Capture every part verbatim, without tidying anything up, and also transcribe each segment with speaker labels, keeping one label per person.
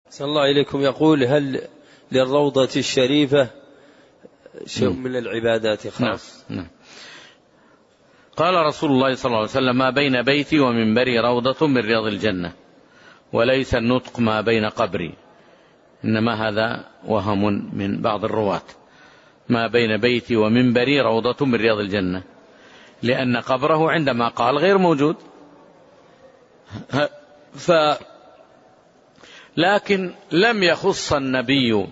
Speaker 1: صلى الله إليكم يقول: هل للروضة الشريفة شيء من العبادات خاص؟
Speaker 2: نعم. نعم. قال رسول الله صلى الله عليه وسلم: ما بين بيتي ومنبري روضة من رياض الجنة، وليس النطق ما بين قبري. إنما هذا وهم من بعض الرواة. ما بين بيتي ومنبري روضة من رياض الجنة، لأن قبره عندما قال غير موجود. ف لكن لم يخص النبي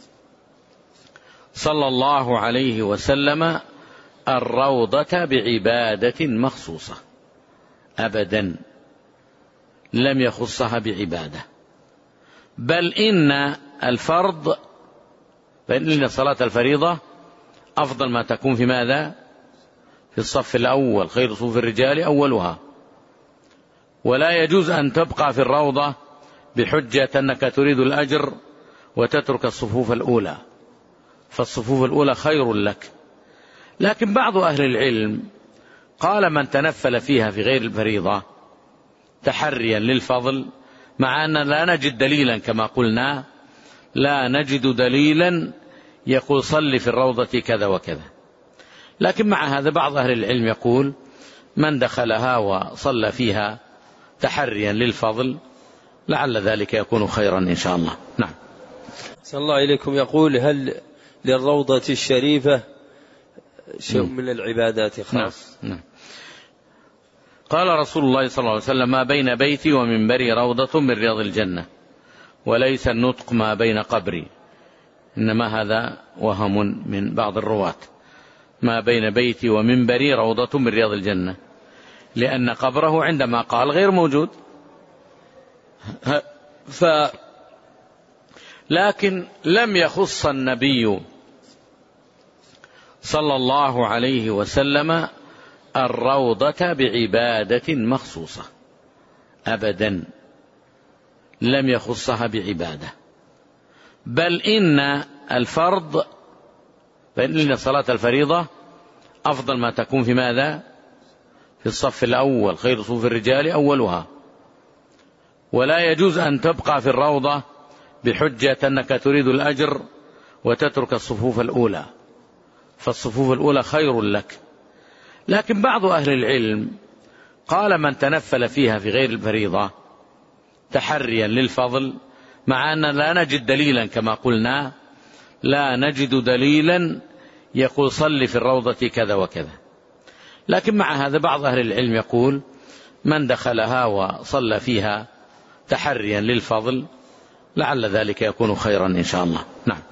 Speaker 2: صلى الله عليه وسلم الروضة بعبادة مخصوصة أبدا، لم يخصها بعبادة، بل إن الفرض فإن صلاة الفريضة أفضل ما تكون في ماذا؟ في الصف الأول، خير صفوف الرجال أولها، ولا يجوز أن تبقى في الروضة بحجة أنك تريد الأجر وتترك الصفوف الأولى، فالصفوف الأولى خير لك. لكن بعض أهل العلم قال: من تنفل فيها في غير الفريضة تحريا للفضل، مع أن لا نجد دليلا كما قلنا، لا نجد دليلا يقول صل في الروضة كذا وكذا. لكن مع هذا بعض أهل العلم يقول: من دخلها وصلى فيها تحريا للفضل لعل ذلك يكون خيرا إن شاء الله. نعم.
Speaker 1: صلى الله إليكم يقول: هل للروضة الشريفة شيء من العبادات خاص؟
Speaker 2: نعم. نعم. قال رسول الله صلى الله عليه وسلم: ما بين بيتي ومنبري روضة من رياض الجنة، وليس النطق ما بين قبري. إنما هذا وهم من بعض الرواة. ما بين بيتي ومنبري روضة من رياض الجنة، لأن قبره عندما قال غير موجود. ف لكن لم يخص النبي صلى الله عليه وسلم الروضة بعبادة مخصوصة أبدا، لم يخصها بعبادة، بل إن الفرض فإن صلاة الفريضة أفضل ما تكون في ماذا؟ في الصف الأول، خير صفوف الرجال أولها، ولا يجوز أن تبقى في الروضة بحجة أنك تريد الأجر وتترك الصفوف الأولى، فالصفوف الأولى خير لك. لكن بعض أهل العلم قال: من تنفل فيها في غير الفريضة تحريا للفضل، مع أن لا نجد دليلا كما قلنا، لا نجد دليلا يقول صل في الروضة كذا وكذا. لكن مع هذا بعض أهل العلم يقول: من دخلها وصلى فيها تحريا للفضل لعل ذلك يكون خيرا إن شاء الله. نعم.